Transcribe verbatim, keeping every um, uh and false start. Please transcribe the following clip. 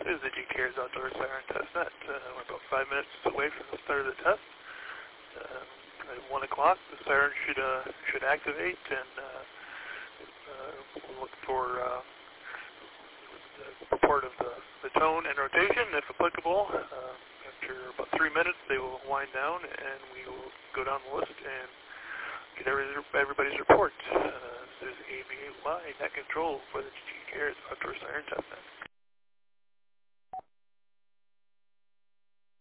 is the G Cares Outdoor Siren Testnet. Uh, we're about five minutes away from the start of the test. Uh, at one o'clock, the siren should uh, should activate, and uh, uh, we'll look for uh, the report of the, the tone and rotation, if applicable. Uh, after about three minutes, they will wind down, and we will go down the list and get every, everybody's report. Uh, this is A B A Y, net control for the G Cares Outdoor Siren Testnet.